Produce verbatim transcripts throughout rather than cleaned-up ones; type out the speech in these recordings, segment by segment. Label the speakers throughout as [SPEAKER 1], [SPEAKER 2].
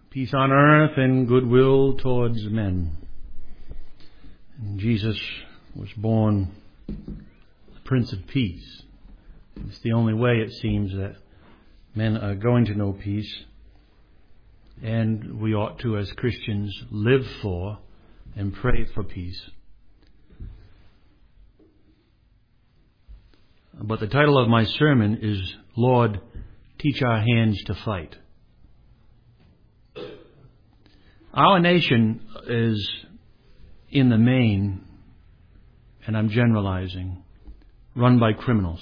[SPEAKER 1] Peace on earth and goodwill towards men. And Jesus was born the Prince of Peace. It's the only way, it seems, that men are going to know peace. And we ought to, as Christians, live for and pray for peace. But the title of my sermon is, Lord, Teach Our Hands to Fight. Our nation is, in the main, and I'm generalizing, run by criminals.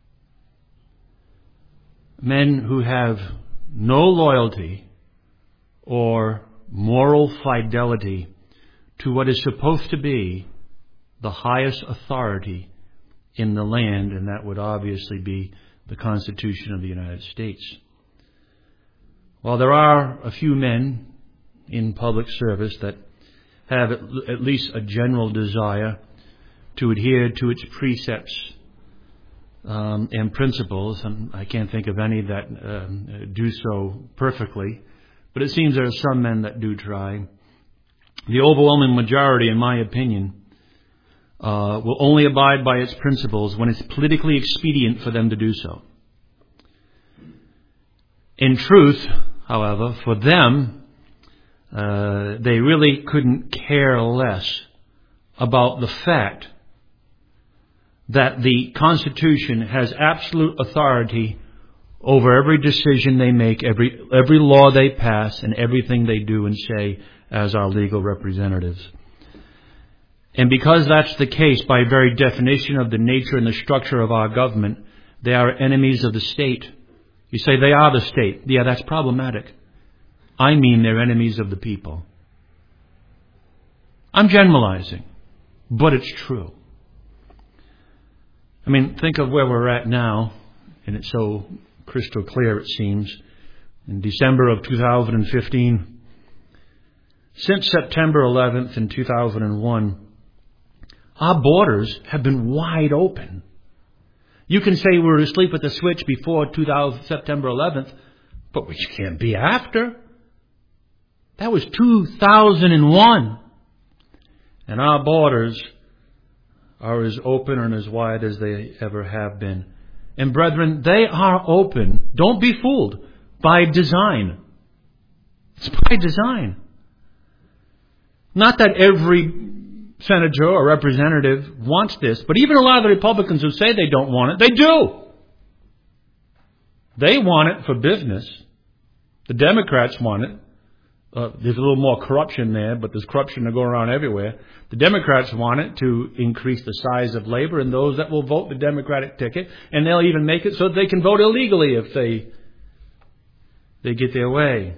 [SPEAKER 1] Men who have no loyalty or moral fidelity to what is supposed to be the highest authority in the land, and that would obviously be the Constitution of the United States. While there are a few men in public service that have at least a general desire to adhere to its precepts um, and principles, and I can't think of any that um, do so perfectly, but it seems there are some men that do try. The overwhelming majority, in my opinion, uh, will only abide by its principles when it's politically expedient for them to do so. In truth, however, for them, Uh, they really couldn't care less about the fact that the Constitution has absolute authority over every decision they make, every every law they pass, and everything they do and say as our legal representatives. And because that's the case, by very definition of the nature and the structure of our government, they are enemies of the state. You say they are the state. Yeah, that's problematic. I mean they're enemies of the people. I'm generalizing, but it's true. I mean, think of where we're at now, and it's so crystal clear, it seems. In December of two thousand fifteen, since September eleventh in two thousand one, our borders have been wide open. You can say we were asleep at the switch before September eleventh, but we can't be after. That was two thousand one. And our borders are as open and as wide as they ever have been. And brethren, they are open. Don't be fooled. By design. It's by design. Not that every senator or representative wants this, but even a lot of the Republicans who say they don't want it, they do. They want it for business. The Democrats want it. Uh, there's a little more corruption there, but there's corruption to go around everywhere. The Democrats want it to increase the size of labor, and those that will vote the Democratic ticket, and they'll even make it so they can vote illegally if they they get their way.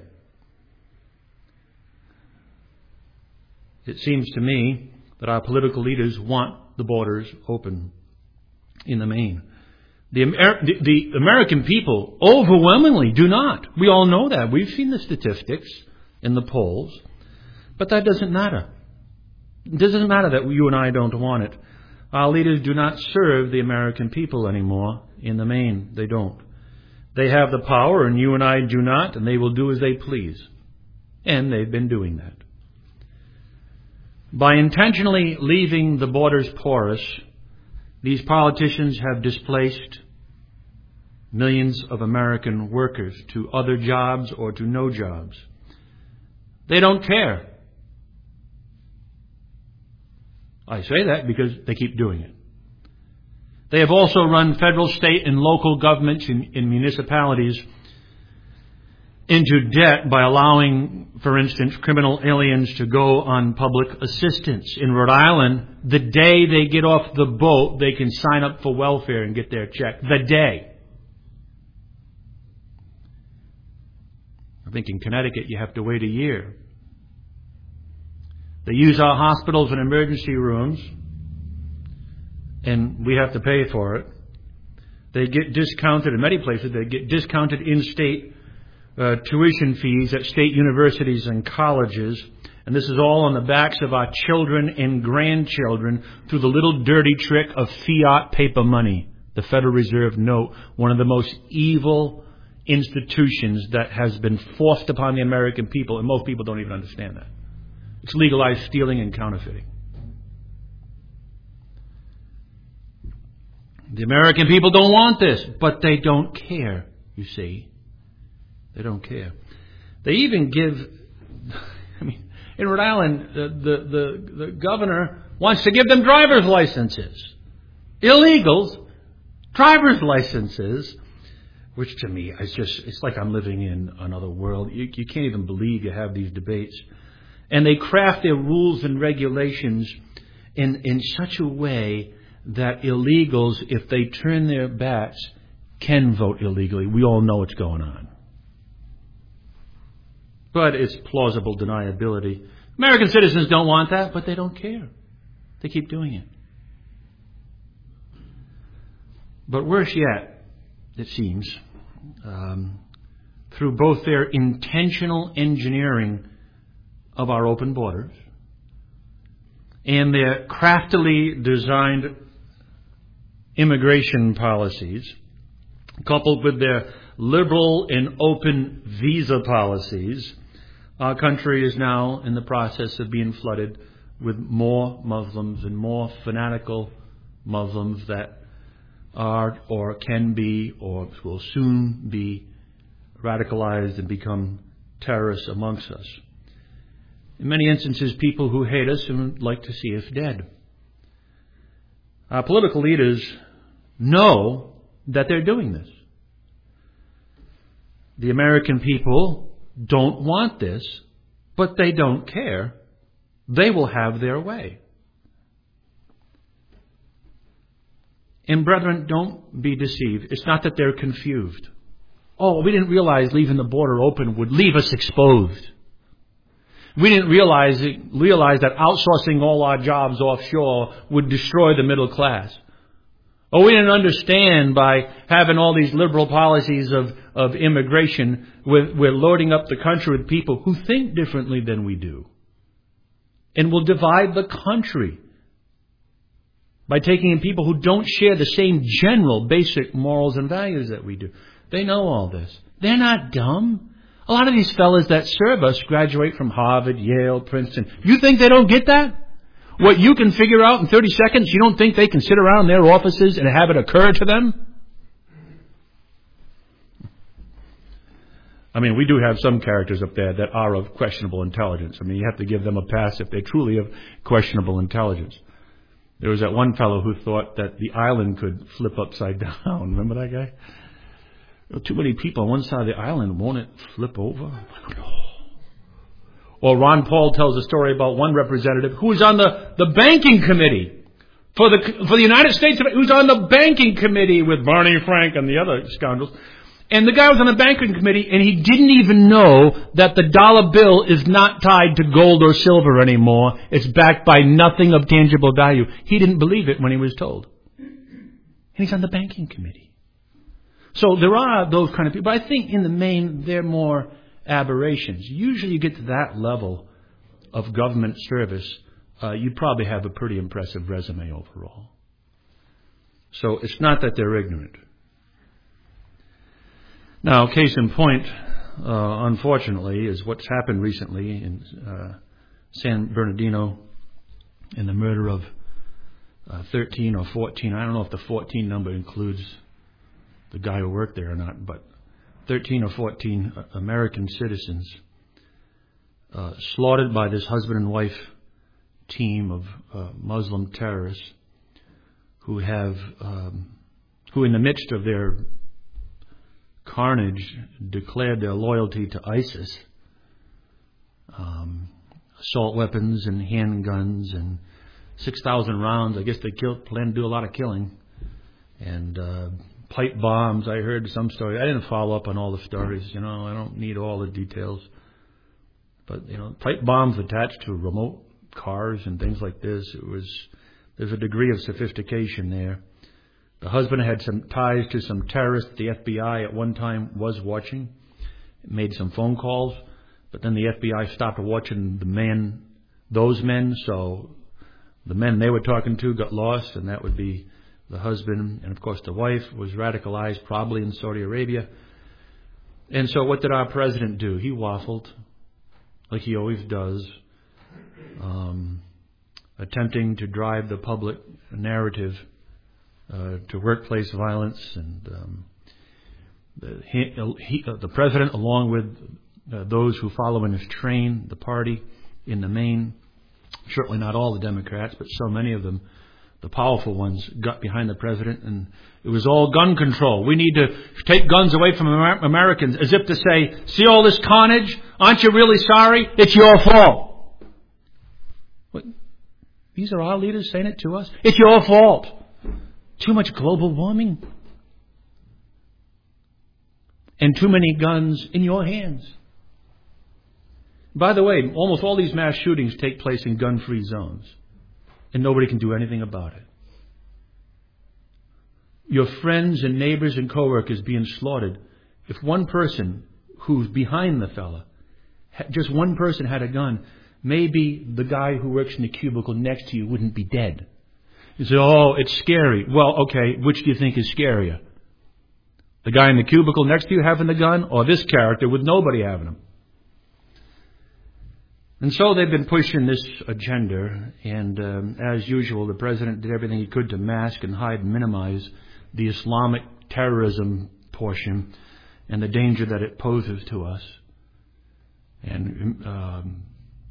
[SPEAKER 1] It seems to me that our political leaders want the borders open in the main. The, Amer- the, the American people overwhelmingly do not. We all know that. We've seen the statistics in the polls, but that doesn't matter. It doesn't matter that you and I don't want it. Our leaders do not serve the American people anymore. In the main, they don't. They have the power, and you and I do not, and they will do as they please. And they've been doing that. By intentionally leaving the borders porous, these politicians have displaced millions of American workers to other jobs or to no jobs. They don't care. I say that because they keep doing it. They have also run federal, state, and local governments in, in municipalities into debt by allowing, for instance, criminal aliens to go on public assistance. In Rhode Island, the day they get off the boat, they can sign up for welfare and get their check. The day. I think in Connecticut you have to wait a year. They use our hospitals and emergency rooms, and we have to pay for it. They get discounted, in many places, they get discounted in-state uh, tuition fees at state universities and colleges. And this is all on the backs of our children and grandchildren through the little dirty trick of fiat paper money, the Federal Reserve note, one of the most evil institutions that has been forced upon the American people, and most people don't even understand that. It's legalized stealing and counterfeiting. The American people don't want this, but they don't care, you see. They don't care. They even give, I mean, in Rhode Island, the, the, the, the governor wants to give them driver's licenses. Illegals, driver's licenses, which to me is just, it's like I'm living in another world. You, you can't even believe you have these debates. And they craft their rules and regulations in, in such a way that illegals, if they turn their backs, can vote illegally. We all know what's going on. But it's plausible deniability. American citizens don't want that, but they don't care. They keep doing it. But worse yet, it seems, um, through both their intentional engineering of our open borders and their craftily designed immigration policies, coupled with their liberal and open visa policies, our country is now in the process of being flooded with more Muslims and more fanatical Muslims that are or can be or will soon be radicalized and become terrorists amongst us. In many instances, people who hate us and would like to see us dead. Our political leaders know that they're doing this. The American people don't want this, but they don't care. They will have their way. And brethren, don't be deceived. It's not that they're confused. Oh, we didn't realize leaving the border open would leave us exposed. We didn't realize realize that outsourcing all our jobs offshore would destroy the middle class. Oh, we didn't understand by having all these liberal policies of, of immigration, we're, we're loading up the country with people who think differently than we do. And will divide the country by taking in people who don't share the same general basic morals and values that we do. They know all this. They're not dumb. A lot of these fellas that serve us graduate from Harvard, Yale, Princeton. You think they don't get that? What you can figure out in thirty seconds, you don't think they can sit around their offices and have it occur to them? I mean, we do have some characters up there that are of questionable intelligence. I mean, you have to give them a pass if they're truly of questionable intelligence. There was that one fellow who thought that the island could flip upside down. Remember that guy? There are too many people on one side of the island. Won't it flip over? Or Ron Paul tells a story about one representative who was on the, the banking committee for the for the United States, who was on the banking committee with Barney Frank and the other scoundrels. And the guy was on the banking committee, and he didn't even know that the dollar bill is not tied to gold or silver anymore. It's backed by nothing of tangible value. He didn't believe it when he was told. And he's on the banking committee. So there are those kind of people. But I think in the main, they're more aberrations. Usually you get to that level of government service, uh, you probably have a pretty impressive resume overall. So it's not that they're ignorant. Now, case in point, uh, unfortunately, is what's happened recently in uh, San Bernardino in the murder of uh, thirteen or fourteen. I don't know if the fourteen number includes the guy who worked there or not, but thirteen or fourteen American citizens uh, slaughtered by this husband and wife team of uh, Muslim terrorists who have, um, who in the midst of their carnage declared their loyalty to ISIS. Um, assault weapons and handguns and six thousand rounds. I guess they killed, planned to do a lot of killing. And uh, pipe bombs. I heard some story. I didn't follow up on all the stories. You know, I don't need all the details. But, you know, pipe bombs attached to remote cars and things like this. It was, there's a degree of sophistication there. The husband had some ties to some terrorists. The F B I at one time was watching, made some phone calls, but then the F B I stopped watching the men, those men. So the men they were talking to got lost, and that would be the husband. And of course the wife was radicalized, probably in Saudi Arabia. And so what did our president do? He waffled, like he always does, um, attempting to drive the public narrative uh, to workplace violence. And um, the, he, he, uh, the president, along with uh, those who follow in his train, the party in the main, certainly not all the Democrats, but so many of them, the powerful ones, got behind the president, and it was all gun control. We need to take guns away from Amer- Americans, as if to say, see all this carnage? Aren't you really sorry? It's your fault. What? These are our leaders saying it to us? It's your fault. Too much global warming. And too many guns in your hands. By the way, almost all these mass shootings take place in gun-free zones. And nobody can do anything about it. Your friends and neighbors and coworkers being slaughtered. If one person who's behind the fella, just one person had a gun, maybe the guy who works in the cubicle next to you wouldn't be dead. You say, oh, it's scary. Well, okay, which do you think is scarier? The guy in the cubicle next to you having the gun, or this character with nobody having him? And so they've been pushing this agenda, and um, as usual, the president did everything he could to mask and hide and minimize the Islamic terrorism portion and the danger that it poses to us. And um,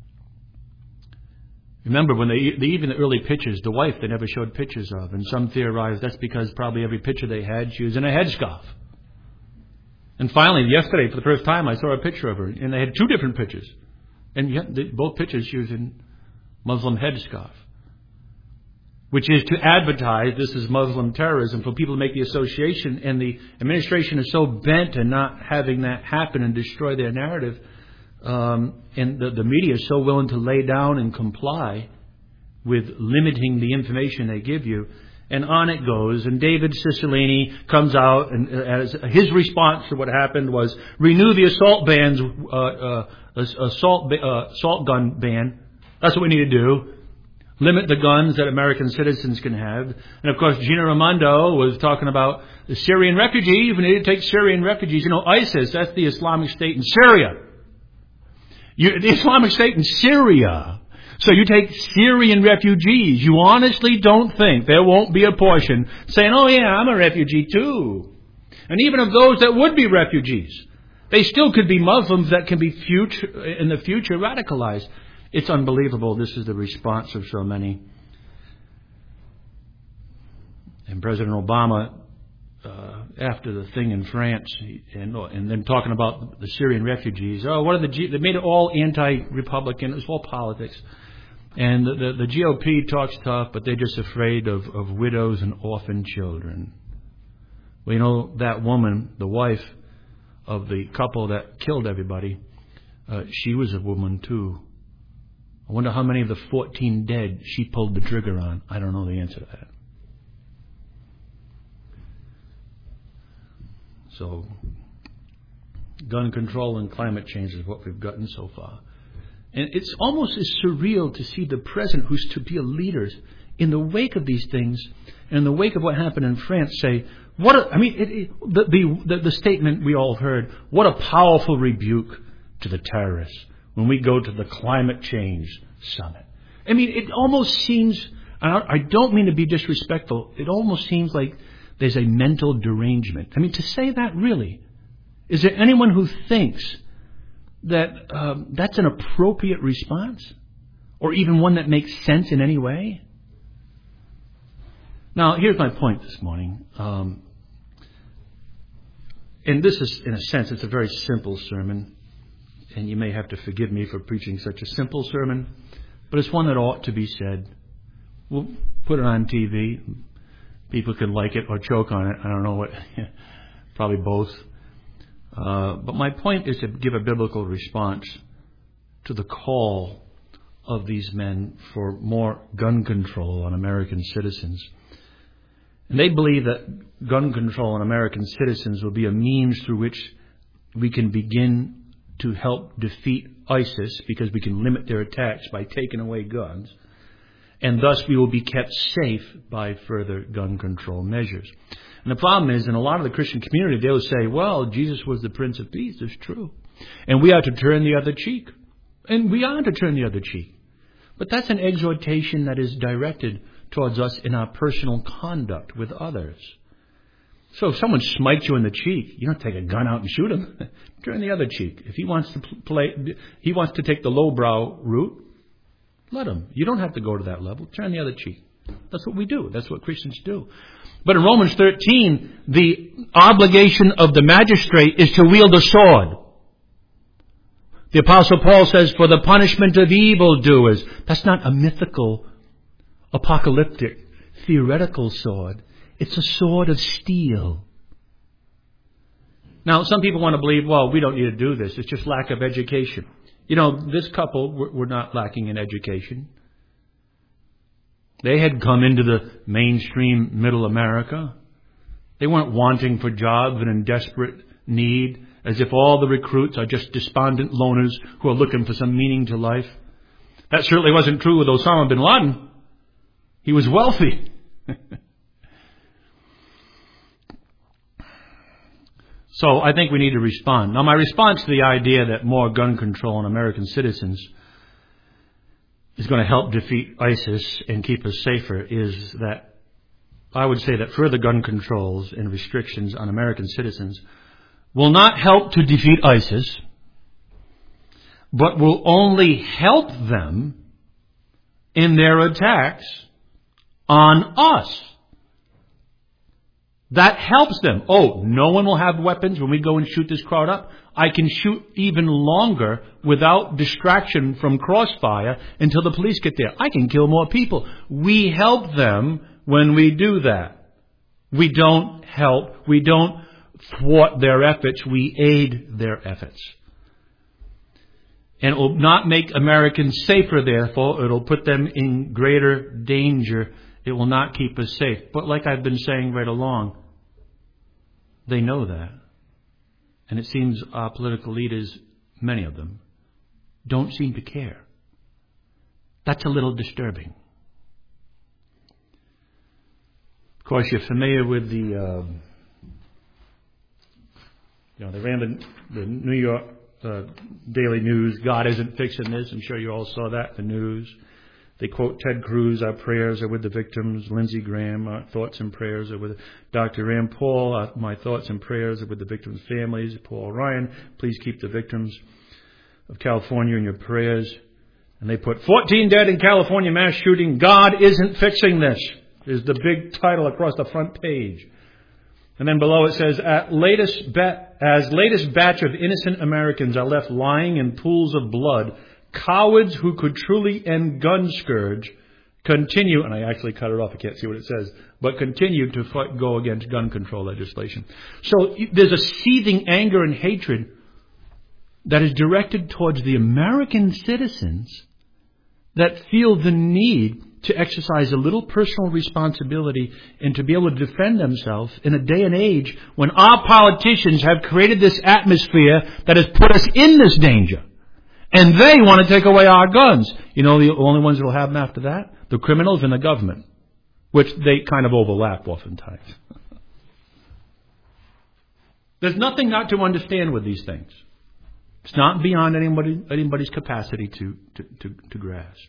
[SPEAKER 1] remember, when they, they even the early pictures, the wife they never showed pictures of, and some theorized that's because probably every picture they had, she was in a headscarf. And finally, yesterday, for the first time, I saw a picture of her, and they had two different pictures. And yet, the, both pictures she was in Muslim headscarf, which is to advertise this is Muslim terrorism for people to make the association. And the administration is so bent on not having that happen and destroy their narrative, um, and the, the media is so willing to lay down and comply with limiting the information they give you. And on it goes. And David Cicilline comes out, and as his response to what happened was renew the assault bans, uh, uh, assault uh, assault gun ban. That's what we need to do. Limit the guns that American citizens can have. And of course, Gina Raimondo was talking about the Syrian refugees. We need to take Syrian refugees. You know, ISIS, that's the Islamic State in Syria. You, the Islamic State in Syria. So you take Syrian refugees. You honestly don't think there won't be a portion saying, oh yeah, I'm a refugee too. And even of those that would be refugees, they still could be Muslims that can be future, in the future radicalized. It's unbelievable. This is the response of so many. And President Obama, uh, after the thing in France, and, and then talking about the Syrian refugees, oh, what are the G- they made it all anti-Republican. It was all politics. And the, the, the G O P talks tough, but they're just afraid of, of widows and orphan children. Well, you know, that woman, the wife of the couple that killed everybody, uh, she was a woman too. I wonder how many of the fourteen dead she pulled the trigger on. I don't know the answer to that. So, gun control and climate change is what we've gotten so far. And it's almost as surreal to see the president, who's to be a leader, in the wake of these things, and in the wake of what happened in France, say, what a, I mean, it, it, the, the, the statement we all heard, what a powerful rebuke to the terrorists when we go to the climate change summit. I mean, it almost seems, I don't mean to be disrespectful, it almost seems like there's a mental derangement. I mean, to say that really, is there anyone who thinks that um, that's an appropriate response? Or even one that makes sense in any way? Now, here's my point this morning. Um, and this is, in a sense, it's a very simple sermon. And you may have to forgive me for preaching such a simple sermon. But it's one that ought to be said. We'll put it on T V. People can like it or choke on it. I don't know what. Probably both. Uh, but my point is to give a biblical response to the call of these men for more gun control on American citizens. And they believe that gun control on American citizens will be a means through which we can begin to help defeat ISIS, because we can limit their attacks by taking away guns. And thus we will be kept safe by further gun control measures. And the problem is, in a lot of the Christian community, they'll say, well, Jesus was the Prince of Peace. It's true. And we are to turn the other cheek. And we are to turn the other cheek. But that's an exhortation that is directed towards us in our personal conduct with others. So if someone smites you in the cheek, you don't take a gun out and shoot him. Turn the other cheek. If he wants to play, he wants to take the lowbrow route, let him. You don't have to go to that level. Turn the other cheek. That's what we do. That's what Christians do. But in Romans thirteen, the obligation of the magistrate is to wield a sword. The Apostle Paul says, for the punishment of evildoers. That's not a mythical, apocalyptic, theoretical sword. It's a sword of steel. Now, some people want to believe, well, we don't need to do this. It's just lack of education. You know, this couple were not lacking in education. They had come into the mainstream middle America. They weren't wanting for jobs and in desperate need, as if all the recruits are just despondent loners who are looking for some meaning to life. That certainly wasn't true with Osama bin Laden. He was wealthy. So I think we need to respond. Now, my response to the idea that more gun control on American citizens is going to help defeat ISIS and keep us safer is that I would say that further gun controls and restrictions on American citizens will not help to defeat ISIS, but will only help them in their attacks on us. That helps them. Oh, no one will have weapons when we go and shoot this crowd up. I can shoot even longer without distraction from crossfire until the police get there. I can kill more people. We help them when we do that. We don't help. We don't thwart their efforts. We aid their efforts. And it will not make Americans safer, therefore. It will put them in greater danger. It will not keep us safe. But like I've been saying right along, they know that. And it seems our political leaders, many of them, don't seem to care. That's a little disturbing. Of course, you're familiar with the, uh, you know, they ran the, the New York uh, Daily News, God isn't fixing this. I'm sure you all saw that in the news. They quote Ted Cruz, our prayers are with the victims. Lindsey Graham, our thoughts and prayers are with Doctor Rand Paul, our, my thoughts and prayers are with the victims' families. Paul Ryan, please keep the victims of California in your prayers. And they put fourteen dead in California mass shooting. God isn't fixing this, is the big title across the front page. And then below it says, At latest ba- as latest batch of innocent Americans are left lying in pools of blood, cowards who could truly end gun scourge continue, and I actually cut it off, I can't see what it says, but continue to fight, go against gun control legislation. So there's a seething anger and hatred that is directed towards the American citizens that feel the need to exercise a little personal responsibility and to be able to defend themselves in a day and age when our politicians have created this atmosphere that has put us in this danger. And they want to take away our guns. You know, the only ones that will have them after that? The criminals and the government, which they kind of overlap oftentimes. There's nothing not to understand with these things. It's not beyond anybody, anybody's capacity to, to, to, to grasp.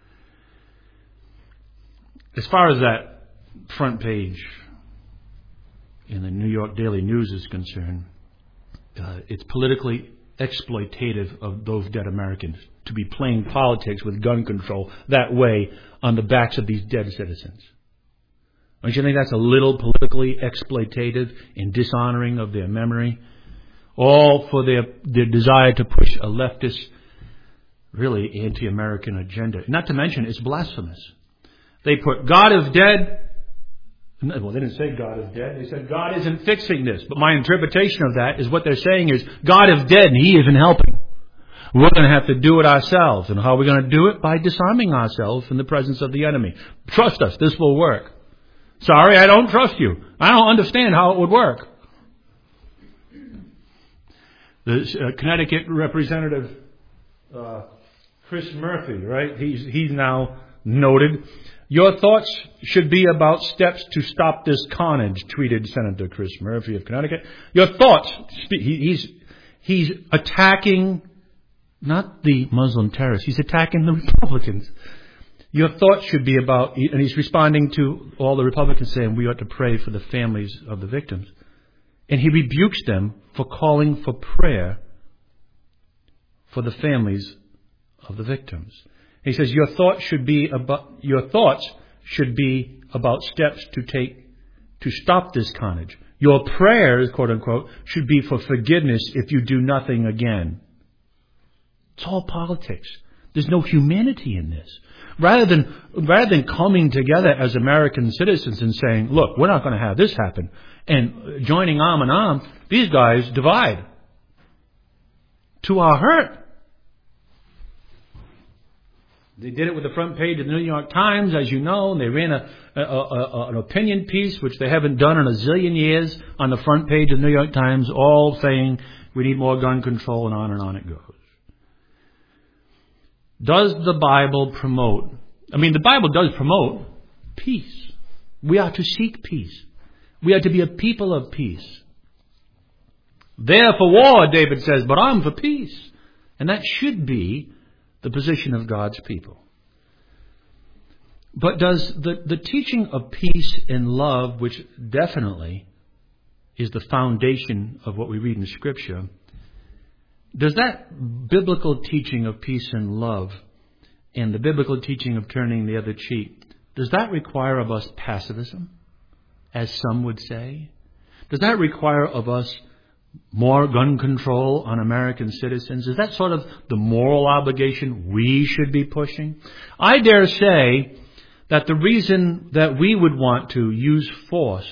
[SPEAKER 1] As far as that front page in the New York Daily News is concerned, uh, it's politically exploitative of those dead Americans to be playing politics with gun control that way on the backs of these dead citizens. Don't you think that's a little politically exploitative and dishonoring of their memory? All for their, their desire to push a leftist, really anti-American agenda. Not to mention, it's blasphemous. They put God is dead. Well, they didn't say God is dead. They said God isn't fixing this. But my interpretation of that is what they're saying is God is dead and He isn't helping. We're going to have to do it ourselves. And how are we going to do it? By disarming ourselves in the presence of the enemy. Trust us. This will work. Sorry, I don't trust you. I don't understand how it would work. The uh, Connecticut representative, uh, Chris Murphy, right? He's, he's now noted Your thoughts should be about steps to stop this carnage, tweeted Senator Chris Murphy of Connecticut. Your thoughts, he's, he's attacking not the Muslim terrorists, he's attacking the Republicans. Your thoughts should be about, and he's responding to all the Republicans saying we ought to pray for the families of the victims. And he rebukes them for calling for prayer for the families of the victims. He says your thoughts should be about your thoughts should be about steps to take to stop this carnage. Your prayers, quote unquote, should be for forgiveness if you do nothing again. It's all politics. There's no humanity in this. Rather than rather than coming together as American citizens and saying, look, we're not going to have this happen, and joining arm in arm, these guys divide to our hurt. They did it with the front page of the New York Times, as you know, and they ran a, a, a, an opinion piece, which they haven't done in a zillion years, on the front page of the New York Times, all saying we need more gun control, and on and on it goes. Does the Bible promote, I mean, the Bible does promote peace. We are to seek peace. We are to be a people of peace. They're for war, David says, but I'm for peace. And that should be the position of God's people. But does the, the teaching of peace and love, which definitely is the foundation of what we read in Scripture, does that biblical teaching of peace and love and the biblical teaching of turning the other cheek, does that require of us pacifism, as some would say? Does that require of us more gun control on American citizens? Is that sort of the moral obligation we should be pushing? I dare say that the reason that we would want to use force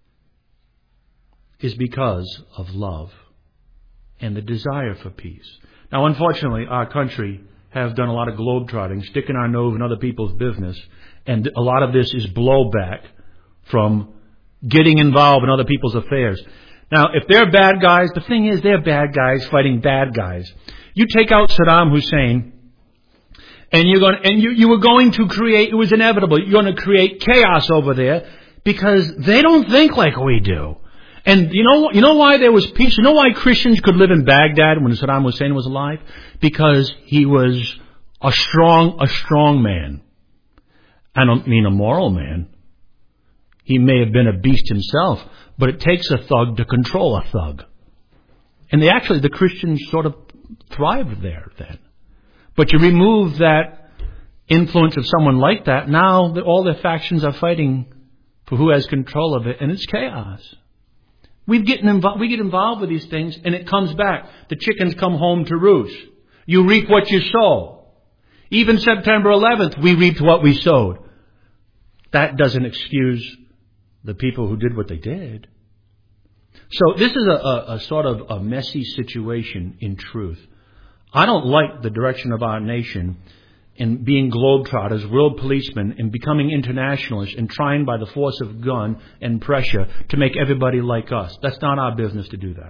[SPEAKER 1] is because of love and the desire for peace. Now, unfortunately, our country have done a lot of globetrotting, sticking our nose in other people's business, and a lot of this is blowback from getting involved in other people's affairs. Now, if they're bad guys, the thing is they're bad guys fighting bad guys. You take out Saddam Hussein, and you're going, and you, you were going to create, it was inevitable, you're going to create chaos over there because they don't think like we do. And you know, you know why there was peace? You know why Christians could live in Baghdad when Saddam Hussein was alive? Because he was a strong, a strong man. I don't mean a moral man. He may have been a beast himself, but it takes a thug to control a thug. And they actually, the Christians sort of thrived there then. But you remove that influence of someone like that, now the, all the factions are fighting for who has control of it, and it's chaos. We get, invo- we get involved with these things, and it comes back. The chickens come home to roost. You reap what you sow. Even September eleventh, we reaped what we sowed. That doesn't excuse the people who did what they did. So this is a, a, a sort of a messy situation in truth. I don't like the direction of our nation in being globetrotters, world policemen, and becoming internationalists and trying by the force of gun and pressure to make everybody like us. That's not our business to do that.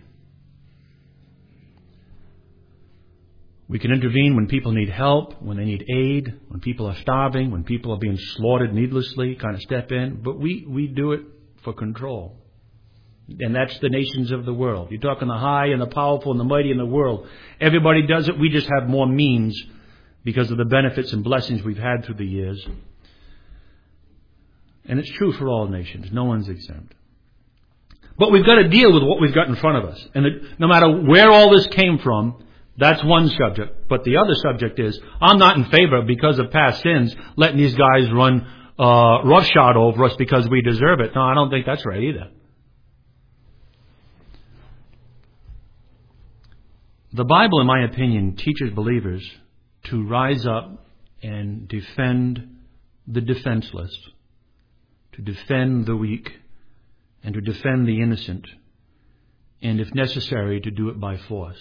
[SPEAKER 1] We can intervene when people need help, when they need aid, when people are starving, when people are being slaughtered needlessly, kind of step in. But we, we do it for control. And that's the nations of the world. You're talking the high and the powerful and the mighty in the world. Everybody does it. We just have more means because of the benefits and blessings we've had through the years. And it's true for all nations. No one's exempt. But we've got to deal with what we've got in front of us. And it, no matter where all this came from, that's one subject. But the other subject is, I'm not in favor, because of past sins, letting these guys run uh, roughshod over us because we deserve it. No, I don't think that's right either. The Bible, in my opinion, teaches believers to rise up and defend the defenseless, to defend the weak, and to defend the innocent, and if necessary, to do it by force.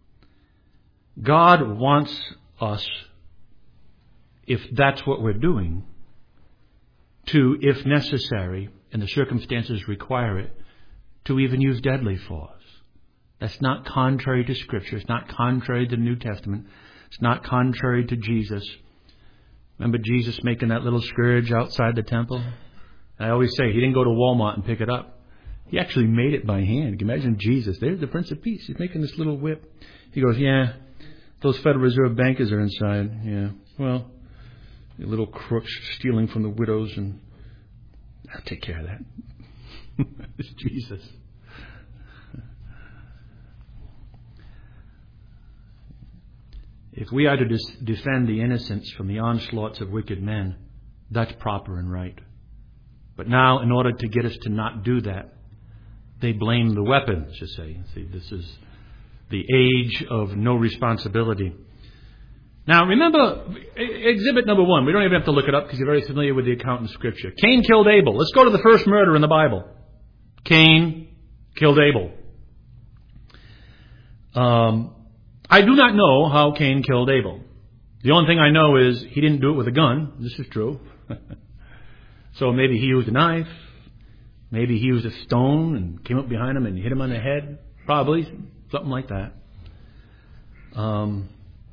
[SPEAKER 1] God wants us, if that's what we're doing, to, if necessary, and the circumstances require it, to even use deadly force. That's not contrary to Scripture. It's not contrary to the New Testament. It's not contrary to Jesus. Remember Jesus making that little scourge outside the temple? I always say, he didn't go to Walmart and pick it up. He actually made it by hand. Can you imagine Jesus? There's the Prince of Peace. He's making this little whip. He goes, yeah, those Federal Reserve bankers are inside. Yeah, well, the little crooks stealing from the widows, and I'll take care of that. It's Jesus. If we are to dis- defend the innocents from the onslaughts of wicked men, that's proper and right. But now, in order to get us to not do that, they blame the weapons, you say. See, this is the age of no responsibility. Now, remember, exhibit number one. We don't even have to look it up because you're very familiar with the account in Scripture. Cain killed Abel. Let's go to the first murder in the Bible. Cain killed Abel. Um, I do not know how Cain killed Abel. The only thing I know is he didn't do it with a gun. This is true. So maybe he used a knife. Maybe he used a stone and came up behind him and hit him on the head. Probably. Something like that. Um,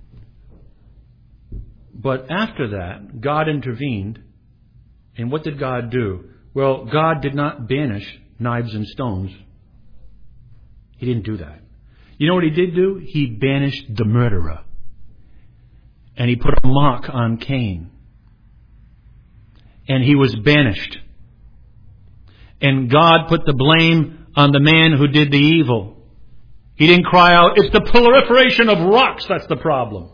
[SPEAKER 1] but after that, God intervened. And what did God do? Well, God did not banish knives and stones. He didn't do that. You know what he did do? He banished the murderer. And he put a mark on Cain. And he was banished. And God put the blame on the man who did the evil. He didn't cry out, it's the proliferation of rocks that's the problem.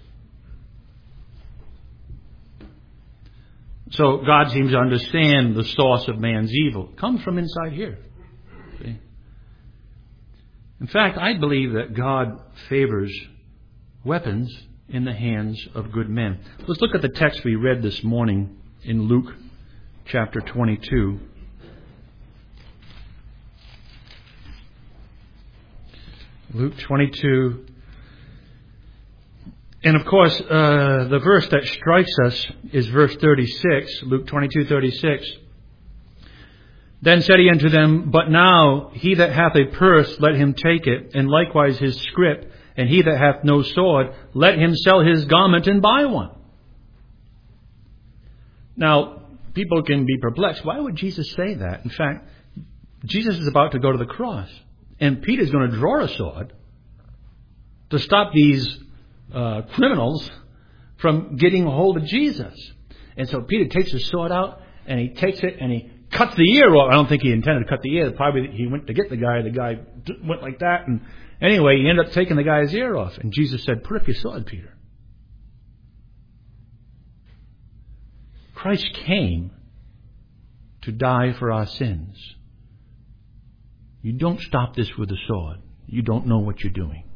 [SPEAKER 1] So God seems to understand the source of man's evil. It comes from inside here. See? In fact, I believe that God favors weapons in the hands of good men. Let's look at the text we read this morning in Luke chapter twenty-two. Luke twenty-two. And of course, uh, the verse that strikes us is verse thirty-six, Luke twenty-two thirty-six. Then said he unto them, But now he that hath a purse, let him take it, and likewise his scrip, and he that hath no sword, let him sell his garment and buy one. Now, people can be perplexed. Why would Jesus say that? In fact, Jesus is about to go to the cross. And Peter's going to draw a sword to stop these uh, criminals from getting a hold of Jesus. And so Peter takes his sword out, and he takes it, and he cuts the ear off. I don't think he intended to cut the ear. Probably he went to get the guy. The guy went like that. And anyway, he ended up taking the guy's ear off. And Jesus said, Put up your sword, Peter. Christ came to die for our sins. You don't stop this with a sword. You don't know what you're doing.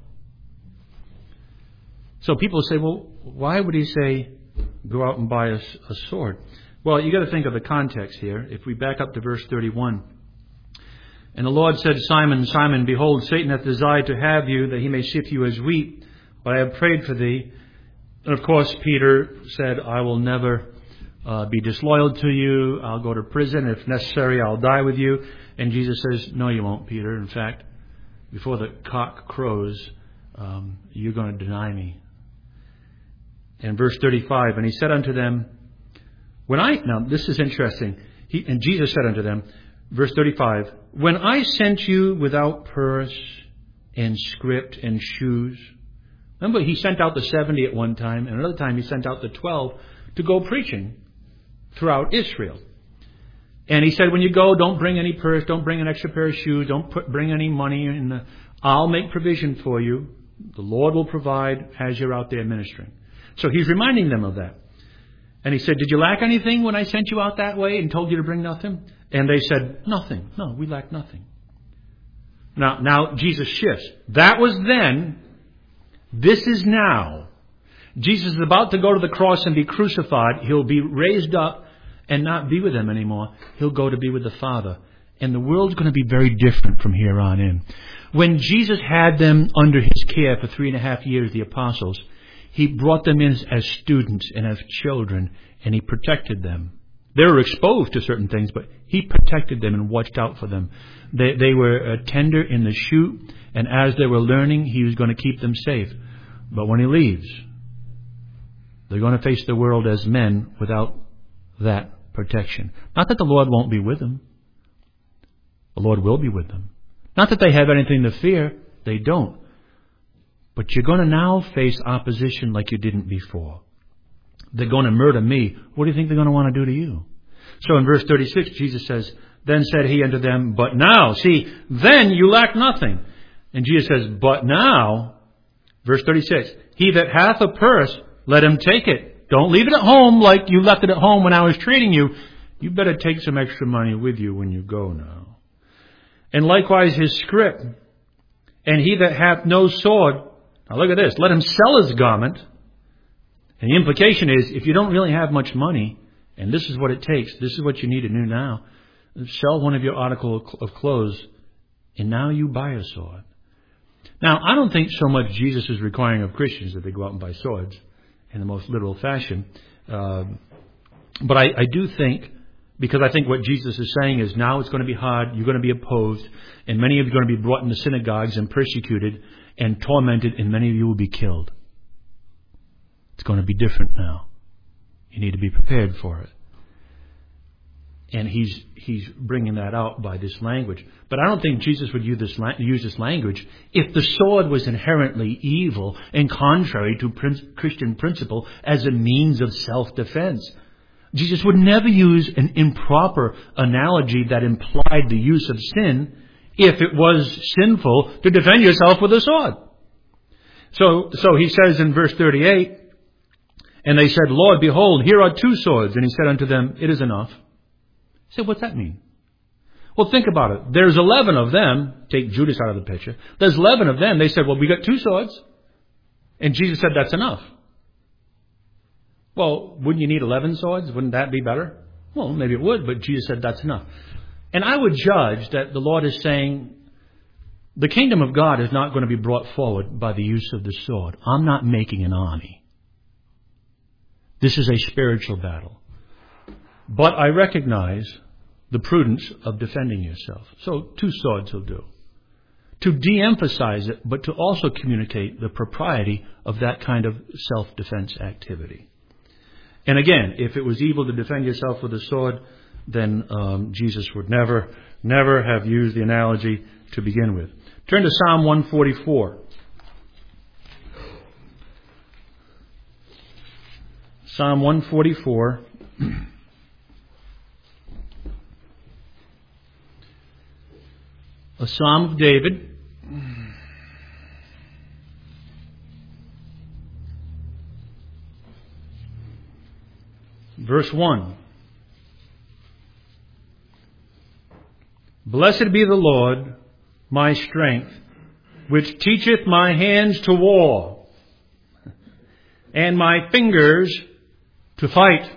[SPEAKER 1] So people say, well, why would he say, go out and buy a, a sword? Well, you got to think of the context here. If we back up to verse thirty-one. And the Lord said, Simon, Simon, behold, Satan hath desired to have you, that he may sift you as wheat. But I have prayed for thee. And of course, Peter said, I will never uh, be disloyal to you. I'll go to prison. If necessary, I'll die with you. And Jesus says, no, you won't, Peter. In fact, before the cock crows, um, you're going to deny me. And verse thirty-five, and he said unto them, when I, now this is interesting, he, and Jesus said unto them, verse thirty-five, when I sent you without purse and scrip and shoes. Remember, he sent out the seventy at one time, and another time he sent out the twelve to go preaching throughout Israel. And he said, when you go, don't bring any purse, don't bring an extra pair of shoes, don't put, bring any money. In the, I'll make provision for you. The Lord will provide as you're out there ministering. So he's reminding them of that. And he said, did you lack anything when I sent you out that way and told you to bring nothing? And they said, nothing. No, we lack nothing. Now, now Jesus shifts. That was then. This is now. Jesus is about to go to the cross and be crucified. He'll be raised up and not be with them anymore. He'll go to be with the Father. And the world's going to be very different from here on in. When Jesus had them under his care for three and a half years, the apostles, he brought them in as students and as children, and he protected them. They were exposed to certain things, but he protected them and watched out for them. They, they were uh, tender in the chute, and as they were learning, he was going to keep them safe. But when he leaves, They're going to face the world as men without that protection. Not that the Lord won't be with them. The Lord will be with them. Not that they have anything to fear. They don't. But you're going to now face opposition like you didn't before. They're going to murder me. What do you think they're going to want to do to you? So in verse thirty-six, Jesus says, then said he unto them, but now, see, then you lack nothing. And Jesus says, but now, verse thirty-six, he that hath a purse, let him take it. Don't leave it at home like you left it at home when I was treating you. You better take some extra money with you when you go now. And likewise his scrip. And he that hath no sword, now look at this, let him sell his garment. And the implication is, if you don't really have much money, and this is what it takes, this is what you need to do now, sell one of your article of clothes, and now you buy a sword. Now, I don't think so much Jesus is requiring of Christians that they go out and buy swords in the most literal fashion. Uh, but I, I do think, because I think what Jesus is saying is now it's going to be hard, you're going to be opposed, and many of you are going to be brought into synagogues and persecuted and tormented, and many of you will be killed. It's going to be different now. You need to be prepared for it. And he's he's bringing that out by this language. But I don't think Jesus would use this, use this language if the sword was inherently evil and contrary to Christian principle as a means of self-defense. Jesus would never use an improper analogy that implied the use of sin if it was sinful to defend yourself with a sword. So, so he says in verse thirty-eight, and they said, Lord, behold, here are two swords. And he said unto them, it is enough. I said, what's that mean? Well, think about it. There's eleven of them. Take Judas out of the picture. There's eleven of them. They said, well, we got two swords. And Jesus said, that's enough. Well, wouldn't you need eleven swords? Wouldn't that be better? Well, maybe it would, but Jesus said, that's enough. And I would judge that the Lord is saying, the kingdom of God is not going to be brought forward by the use of the sword. I'm not making an army. This is a spiritual battle. But I recognize the prudence of defending yourself. So two swords will do. To de-emphasize it, but to also communicate the propriety of that kind of self-defense activity. And again, if it was evil to defend yourself with a sword, then um, Jesus would never, never have used the analogy to begin with. Turn to Psalm one forty-four. Psalm one forty-four. A Psalm of David. Verse one. Blessed be the Lord, my strength, which teacheth my hands to war, and my fingers to fight.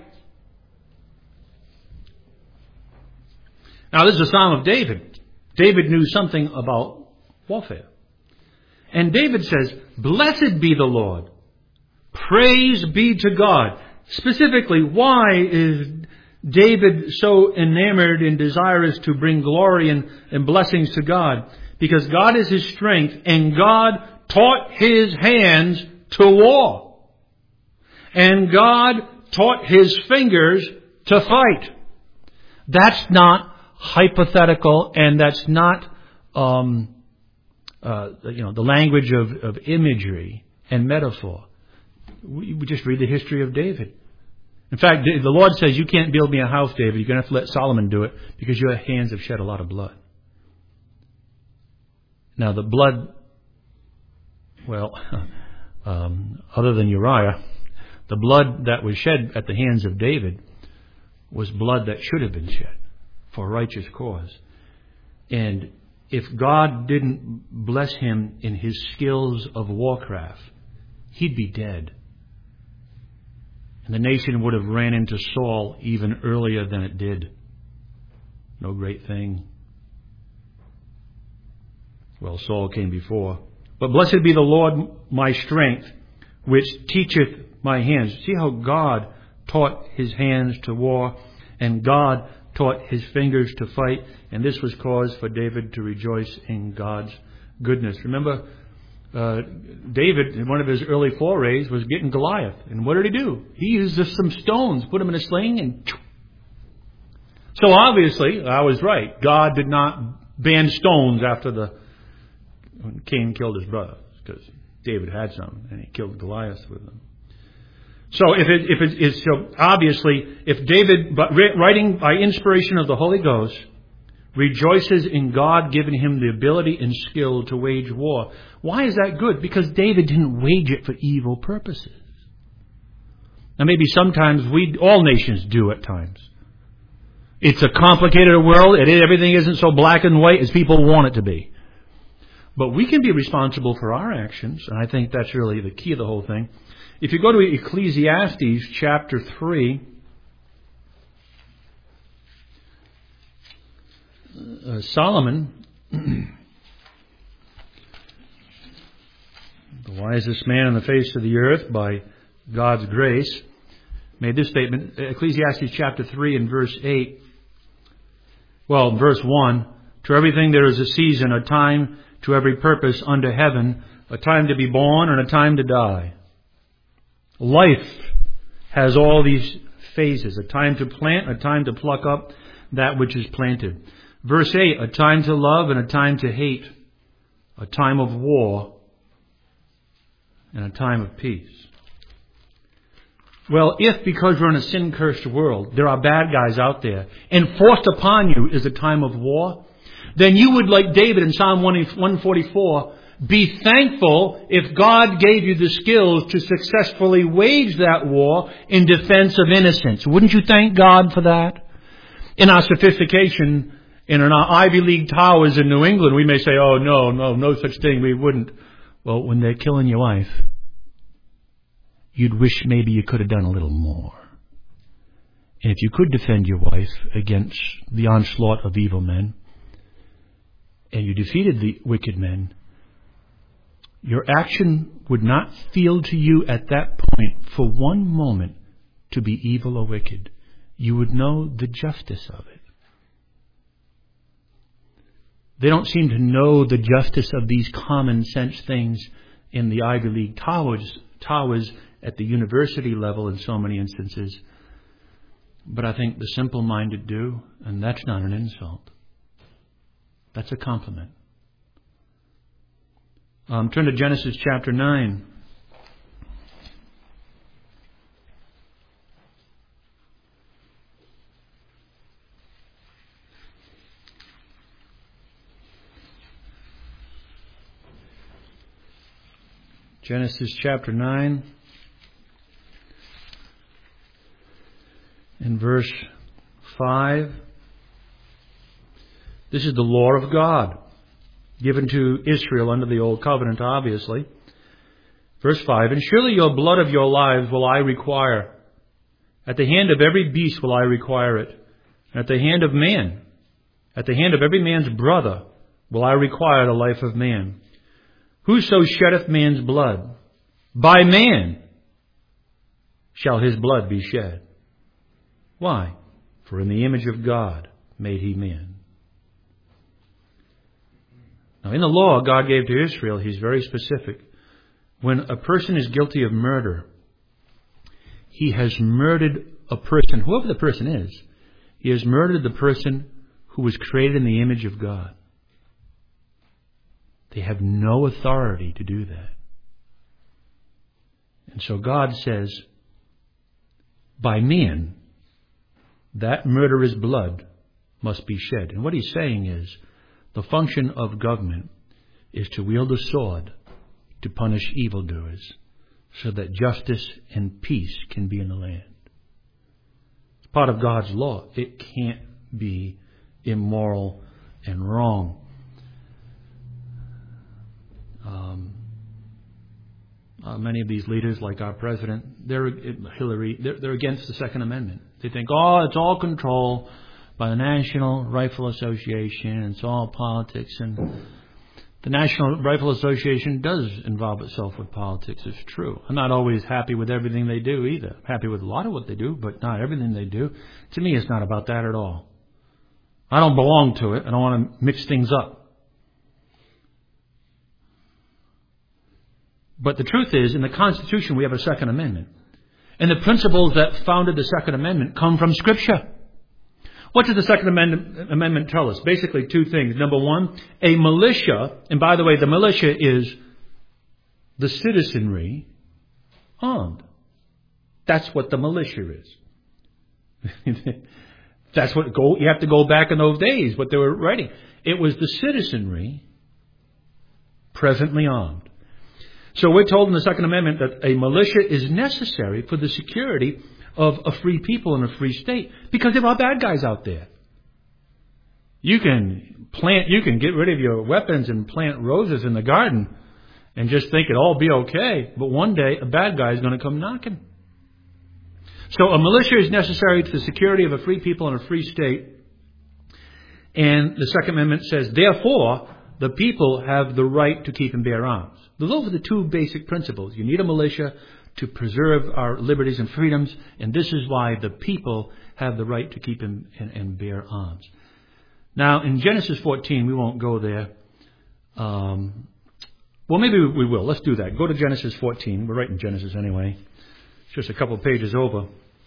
[SPEAKER 1] Now, this is a Psalm of David. David knew something about warfare. And David says, blessed be the Lord. Praise be to God. Specifically, why is David so enamored and desirous to bring glory and, and blessings to God? Because God is his strength, and God taught his hands to war. And God taught his fingers to fight. That's not hypothetical, and that's not, um, uh, you know, the language of, of imagery and metaphor. We, we just read the history of David. In fact, the Lord says, you can't build me a house, David. You're going to have to let Solomon do it because your hands have shed a lot of blood. Now, the blood, well, um, other than Uriah, the blood that was shed at the hands of David was blood that should have been shed for a righteous cause. And if God didn't bless him in his skills of warcraft, he'd be dead. And the nation would have ran into Saul even earlier than it did. No great thing. Well, Saul came before. But blessed be the Lord my strength, which teacheth my hands. See how God taught his hands to war, and God taught his fingers to fight, and this was cause for David to rejoice in God's goodness. Remember, uh, David, in one of his early forays, was getting Goliath. And what did he do? He used just some stones, put them in a sling, and... So obviously, I was right. God did not ban stones after the when Cain killed his brother, because David had some, and he killed Goliath with them. So if it, if it is so obviously, if David, but writing by inspiration of the Holy Ghost, rejoices in God giving him the ability and skill to wage war, why is that good? Because David didn't wage it for evil purposes. Now maybe sometimes we, all nations do at times. It's a complicated world. It, everything isn't so black and white as people want it to be. But we can be responsible for our actions, and I think that's really the key of the whole thing. If you go to Ecclesiastes chapter three, uh, Solomon, the wisest man on the face of the earth by God's grace, made this statement. Ecclesiastes chapter three and verse eight. Well, verse one, to everything there is a season, a time to every purpose under heaven, a time to be born and a time to die. Life has all these phases, a time to plant, a time to pluck up that which is planted. Verse eight, a time to love and a time to hate, a time of war and a time of peace. Well, if because we're in a sin-cursed world, there are bad guys out there, and forced upon you is a time of war, then you would, like David in Psalm one forty-four, be thankful if God gave you the skills to successfully wage that war in defense of innocence. Wouldn't you thank God for that? In our sophistication, in our Ivy League towers in New England, we may say, oh, no, no, no such thing. We wouldn't. Well, when they're killing your wife, you'd wish maybe you could have done a little more. And if you could defend your wife against the onslaught of evil men, and you defeated the wicked men, your action would not feel to you at that point for one moment to be evil or wicked. You would know the justice of it. They don't seem to know the justice of these common sense things in the Ivy League towers, towers at the university level in so many instances. But I think the simple-minded do, and that's not an insult. That's a compliment. Um, turn to Genesis chapter nine. Genesis chapter nine and verse five. This is the law of God given to Israel under the old covenant, obviously. Verse five, and surely your blood of your lives will I require. At the hand of every beast will I require it. At the hand of man, at the hand of every man's brother will I require the life of man. Whoso sheddeth man's blood, by man shall his blood be shed. Why? For in the image of God made he man. Now, in the law God gave to Israel, he's very specific. When a person is guilty of murder, he has murdered a person, whoever the person is, he has murdered the person who was created in the image of God. They have no authority to do that. And so God says, by man, that murderer's blood must be shed. And what he's saying is, the function of government is to wield a sword to punish evildoers so that justice and peace can be in the land. It's part of God's law. It can't be immoral and wrong. Um, uh, many of these leaders, like our president, they're Hillary, they're, they're against the Second Amendment. They think, oh, it's all control by the National Rifle Association, and it's all politics. And the National Rifle Association does involve itself with politics, it's true. I'm not always happy with everything they do either. I'm happy with a lot of what they do, but not everything they do. To me, it's not about that at all. I don't belong to it. I don't want to mix things up. But the truth is, in the Constitution, we have a Second Amendment. And the principles that founded the Second Amendment come from Scripture. What does the Second Amendment, Amendment tell us? Basically two things. Number one, a militia, and by the way, the militia is the citizenry armed. That's what the militia is. That's what go. You have to go back in those days, what they were writing. It was the citizenry presently armed. So we're told in the Second Amendment that a militia is necessary for the security of a free people in a free state, because there are bad guys out there. You can plant, you can get rid of your weapons and plant roses in the garden and just think it'll all be okay. But one day a bad guy is going to come knocking. So a militia is necessary to the security of a free people in a free state. And the Second Amendment says, therefore, the people have the right to keep and bear arms. Those are the two basic principles. You need a militia to preserve our liberties and freedoms, and this is why the people have the right to keep and, and, and bear arms. Now, in Genesis fourteen, we won't go there. Um, well, maybe we will. Let's do that. Go to Genesis fourteen. We're right in Genesis anyway. It's just a couple of pages over.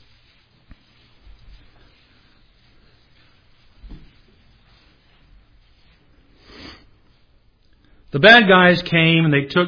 [SPEAKER 1] The bad guys came and they took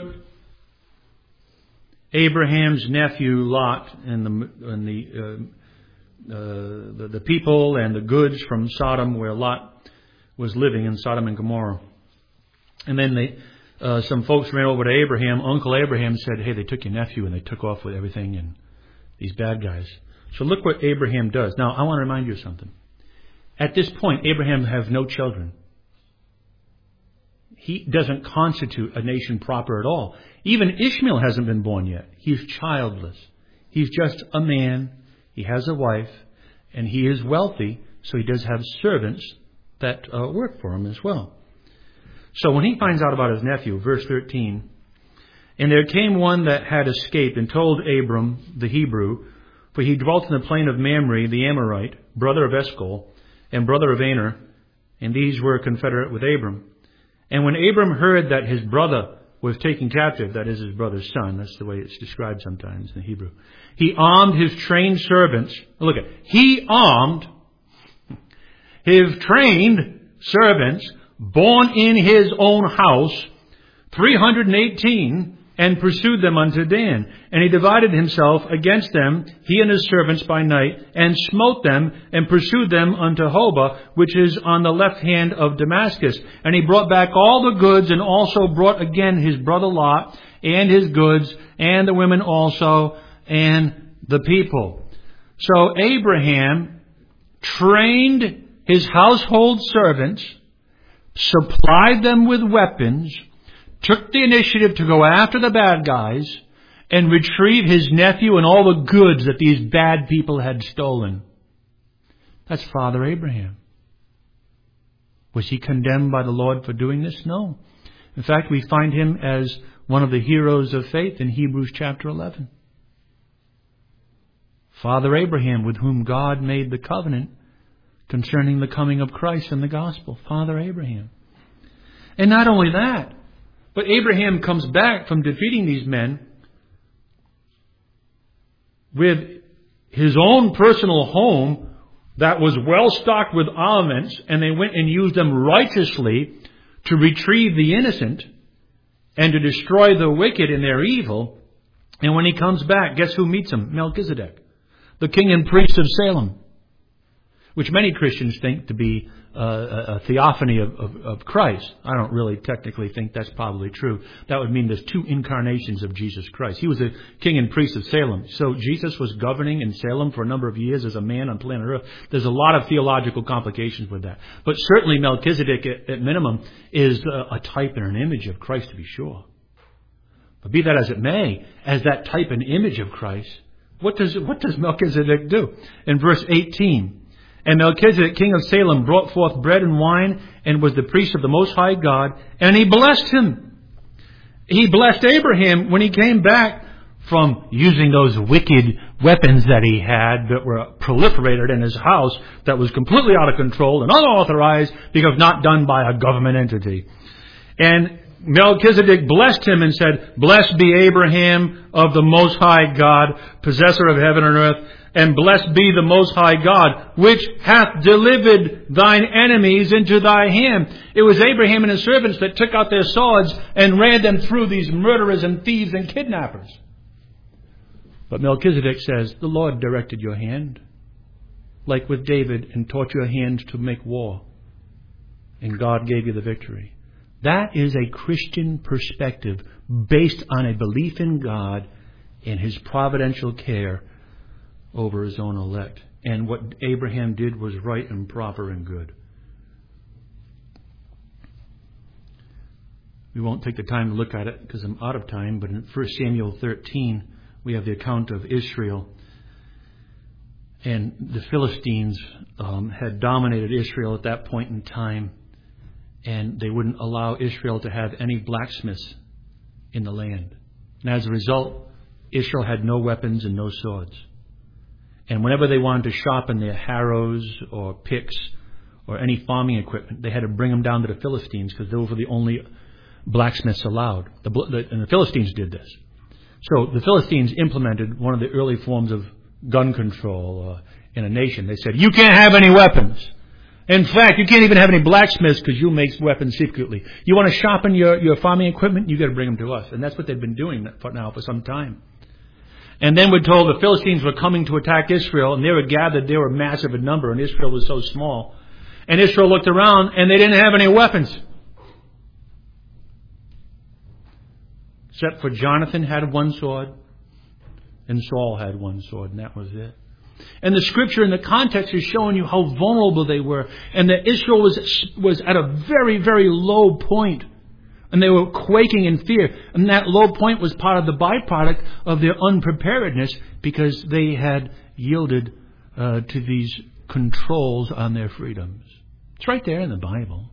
[SPEAKER 1] Abraham's nephew Lot and the and the, uh, uh, the the people and the goods from Sodom, where Lot was living in Sodom and Gomorrah. And then they, uh, some folks ran over to Abraham. Uncle Abraham said, "Hey, they took your nephew and they took off with everything, and these bad guys." So look what Abraham does. Now I want to remind you of something. At this point, Abraham has no children. He doesn't constitute a nation proper at all. Even Ishmael hasn't been born yet. He's childless. He's just a man. He has a wife. And he is wealthy. So he does have servants that uh, work for him as well. So when he finds out about his nephew, verse thirteen, and there came one that had escaped and told Abram, the Hebrew, for he dwelt in the plain of Mamre, the Amorite, brother of Eshcol, and brother of Aner, and these were confederate with Abram. And when Abram heard that his brother was taken captive, that is his brother's son, that's the way it's described sometimes in Hebrew, he armed his trained servants. Look at it. He armed his trained servants, born in his own house, three hundred eighteen, and pursued them unto Dan. And he divided himself against them, he and his servants by night, and smote them, and pursued them unto Hobah, which is on the left hand of Damascus. And he brought back all the goods, and also brought again his brother Lot, and his goods, and the women also, and the people. So Abraham trained his household servants, supplied them with weapons, took the initiative to go after the bad guys and retrieve his nephew and all the goods that these bad people had stolen. That's Father Abraham. Was he condemned by the Lord for doing this? No. In fact, we find him as one of the heroes of faith in Hebrews chapter eleven. Father Abraham, with whom God made the covenant concerning the coming of Christ and the gospel. Father Abraham. And not only that, but Abraham comes back from defeating these men with his own personal home that was well stocked with armaments, and they went and used them righteously to retrieve the innocent and to destroy the wicked in their evil. And when he comes back, guess who meets him? Melchizedek, the king and priest of Salem, which many Christians think to be uh, a theophany of, of, of Christ. I don't really technically think that's probably true. That would mean there's two incarnations of Jesus Christ. He was a king and priest of Salem. So Jesus was governing in Salem for a number of years as a man on planet Earth. There's a lot of theological complications with that. But certainly Melchizedek, at, at minimum, is a, a type and an image of Christ, to be sure. But be that as it may, as that type and image of Christ, what does, what does Melchizedek do? In verse eighteen, and Melchizedek, king of Salem, brought forth bread and wine, and was the priest of the Most High God, and he blessed him. He blessed Abraham when he came back from using those wicked weapons that he had that were proliferated in his house, that was completely out of control and unauthorized because not done by a government entity. And Melchizedek blessed him and said, "Blessed be Abraham of the Most High God, possessor of heaven and earth, and blessed be the Most High God, which hath delivered thine enemies into thy hand." It was Abraham and his servants that took out their swords and ran them through these murderers and thieves and kidnappers. But Melchizedek says, "The Lord directed your hand, like with David, and taught your hands to make war. And God gave you the victory." That is a Christian perspective based on a belief in God and His providential care over His own elect. And what Abraham did was right and proper and good. We won't take the time to look at it because I'm out of time, but in First Samuel thirteen, we have the account of Israel. And the Philistines um, had dominated Israel at that point in time, and they wouldn't allow Israel to have any blacksmiths in the land. And as a result, Israel had no weapons and no swords. And whenever they wanted to sharpen their harrows or picks or any farming equipment, they had to bring them down to the Philistines because those were the only blacksmiths allowed. The, the, and the Philistines did this. So the Philistines implemented one of the early forms of gun control uh, in a nation. They said, "You can't have any weapons. In fact, you can't even have any blacksmiths because you make weapons secretly. You want to sharpen your, your farming equipment? You got to bring them to us." And that's what they've been doing for now for some time. And then we're told the Philistines were coming to attack Israel, and they were gathered. They were massive in number, and Israel was so small. And Israel looked around, and they didn't have any weapons. Except for Jonathan had one sword, and Saul had one sword, and that was it. And the scripture in the context is showing you how vulnerable they were, and that Israel was was at a very, very low point, and they were quaking in fear. And that low point was part of the byproduct of their unpreparedness, because they had yielded uh, to these controls on their freedoms. It's right there in the Bible.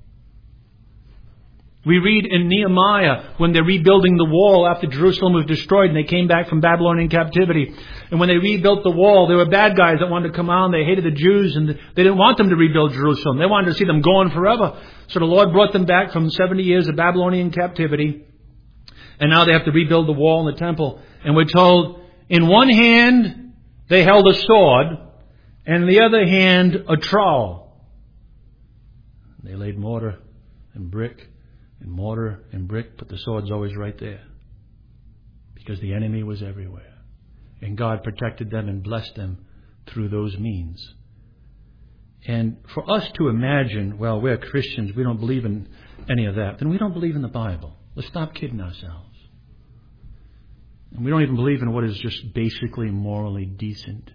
[SPEAKER 1] We read in Nehemiah when they're rebuilding the wall after Jerusalem was destroyed and they came back from Babylonian captivity. And when they rebuilt the wall, there were bad guys that wanted to come out and they hated the Jews and they didn't want them to rebuild Jerusalem. They wanted to see them going forever. So the Lord brought them back from seventy years of Babylonian captivity. And now they have to rebuild the wall and the temple. And we're told in one hand they held a sword and in the other hand a trowel. They laid mortar and brick. And mortar and brick, but the sword's always right there. Because the enemy was everywhere. And God protected them and blessed them through those means. And for us to imagine, well, we're Christians, we don't believe in any of that, then we don't believe in the Bible. Let's stop kidding ourselves. And we don't even believe in what is just basically morally decent.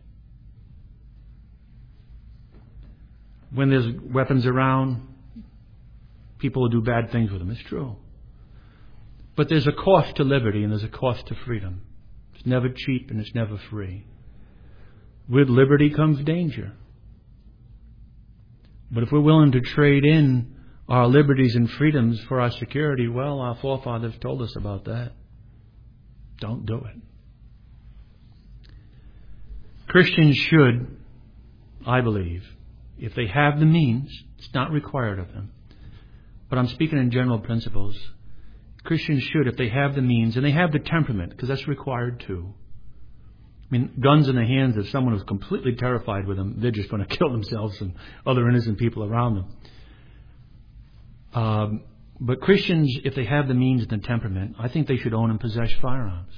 [SPEAKER 1] When there's weapons around, people will do bad things with them. It's true. But there's a cost to liberty and there's a cost to freedom. It's never cheap and it's never free. With liberty comes danger. But if we're willing to trade in our liberties and freedoms for our security, well, our forefathers told us about that. Don't do it. Christians should, I believe, if they have the means, it's not required of them, but I'm speaking in general principles. Christians should, if they have the means, and they have the temperament, because that's required too. I mean, guns in the hands of someone who's completely terrified with them, they're just going to kill themselves and other innocent people around them. Um, but Christians, if they have the means and the temperament, I think they should own and possess firearms.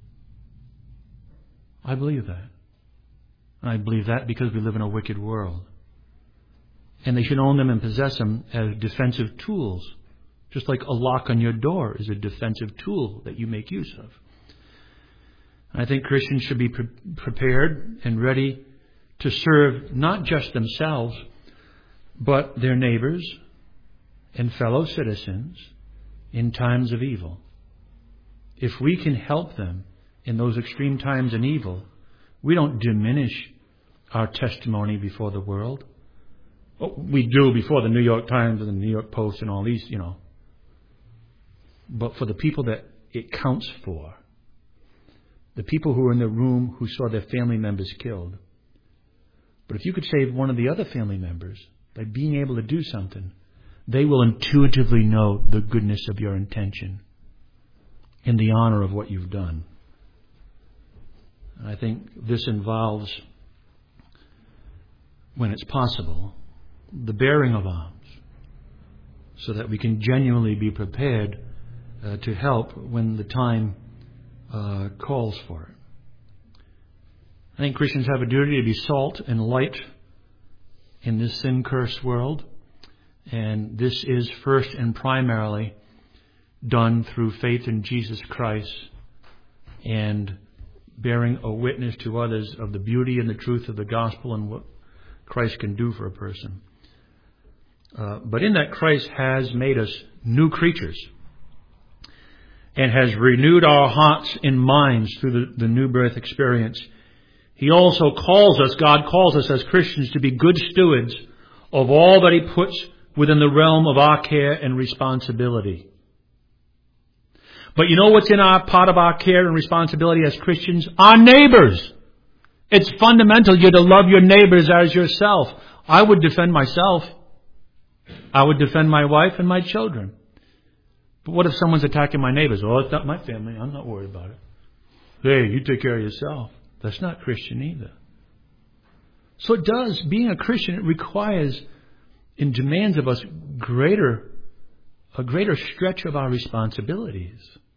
[SPEAKER 1] I believe that. And I believe that because we live in a wicked world. And they should own them and possess them as defensive tools. Just like a lock on your door is a defensive tool that you make use of. I think Christians should be pre- prepared and ready to serve not just themselves, but their neighbors and fellow citizens in times of evil. If we can help them in those extreme times in evil, we don't diminish our testimony before the world. We do before the New York Times and the New York Post and all these, you know. But for the people that it counts for, the people who were in the room who saw their family members killed. But if you could save one of the other family members by being able to do something, they will intuitively know the goodness of your intention and the honor of what you've done. And I think this involves, when it's possible, the bearing of arms, so that we can genuinely be prepared uh, to help when the time uh, calls for it. I think Christians have a duty to be salt and light in this sin-cursed world, and this is first and primarily done through faith in Jesus Christ and bearing a witness to others of the beauty and the truth of the gospel and what Christ can do for a person. Uh, but in that, Christ has made us new creatures and has renewed our hearts and minds through the, the new birth experience. He also calls us, God calls us as Christians to be good stewards of all that He puts within the realm of our care and responsibility. But you know what's in our part of our care and responsibility as Christians? Our neighbors. It's fundamental. You're to love your neighbors as yourself. I would defend myself. I would defend my wife and my children. But what if someone's attacking my neighbors? Oh, it's not my family. I'm not worried about it. Hey, you take care of yourself. That's not Christian either. So it does. Being a Christian, it requires and demands of us greater, a greater stretch of our responsibilities.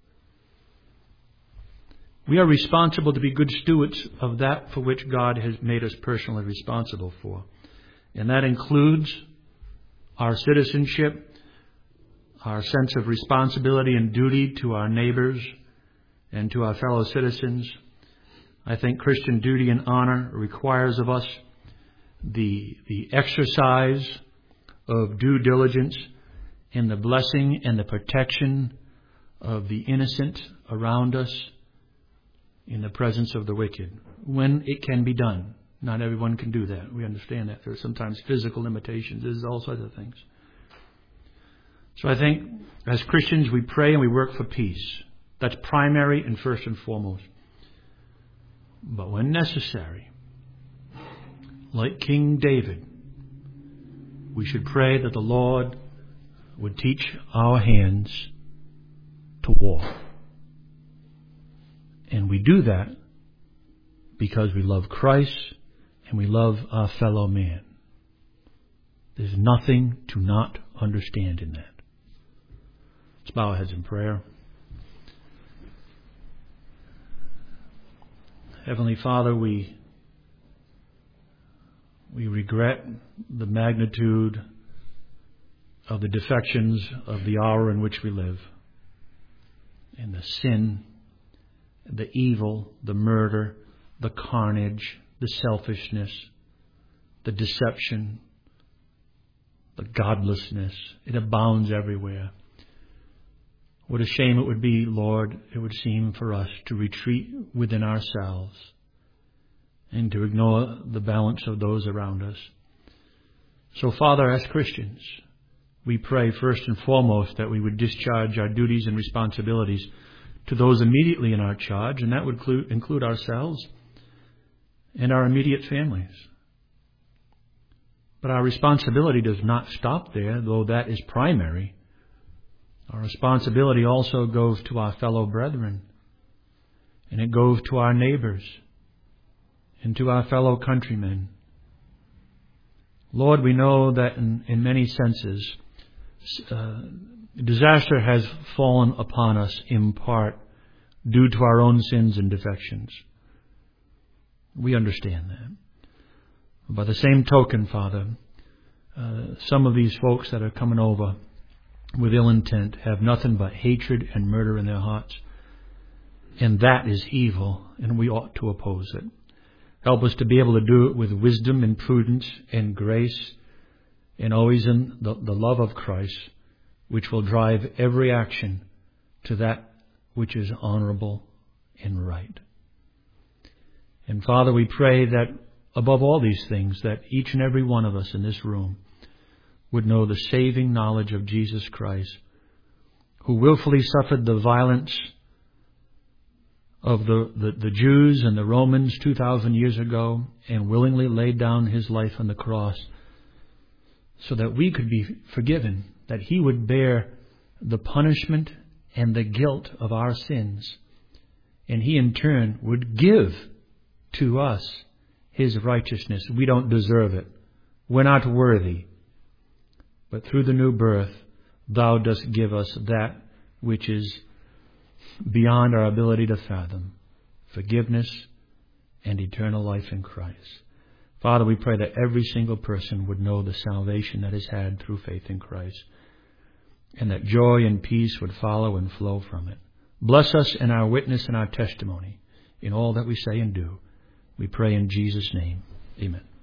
[SPEAKER 1] We are responsible to be good stewards of that for which God has made us personally responsible for. And that includes our citizenship, our sense of responsibility and duty to our neighbors and to our fellow citizens. I think Christian duty and honor requires of us the, the exercise of due diligence in the blessing and the protection of the innocent around us in the presence of the wicked, when it can be done. Not everyone can do that. We understand that. There are sometimes physical limitations. There's all sorts of things. So I think as Christians we pray and we work for peace. That's primary and first and foremost. But when necessary, like King David, we should pray that the Lord would teach our hands to war. And we do that because we love Christ and we love our fellow man. There's nothing to not understand in that. Let's bow our heads in prayer. Heavenly Father, we we regret the magnitude of the defections of the hour in which we live, and the sin, the evil, the murder, the carnage, the selfishness, the deception, the godlessness. It abounds everywhere. What a shame it would be, Lord, it would seem for us to retreat within ourselves and to ignore the balance of those around us. So, Father, as Christians, we pray first and foremost that we would discharge our duties and responsibilities to those immediately in our charge, and that would include, include ourselves and our immediate families. But our responsibility does not stop there, though that is primary. Our responsibility also goes to our fellow brethren, and it goes to our neighbors and to our fellow countrymen. Lord, we know that in, in many senses, uh, disaster has fallen upon us in part due to our own sins and defections. We understand that. By the same token, Father, uh, some of these folks that are coming over with ill intent have nothing but hatred and murder in their hearts. And that is evil, and we ought to oppose it. Help us to be able to do it with wisdom and prudence and grace, and always in the, the love of Christ, which will drive every action to that which is honorable and right. And Father, we pray that above all these things, that each and every one of us in this room would know the saving knowledge of Jesus Christ, who willfully suffered the violence of the, the, the Jews and the Romans two thousand years ago and willingly laid down His life on the cross so that we could be forgiven that He would bear the punishment and the guilt of our sins, and He in turn would give to us His righteousness. We don't deserve it. We're not worthy. But through the new birth, Thou dost give us that which is beyond our ability to fathom, forgiveness and eternal life in Christ. Father, we pray that every single person would know the salvation that is had through faith in Christ, and that joy and peace would follow and flow from it. Bless us in our witness and our testimony, in all that we say and do. We pray in Jesus' name. Amen.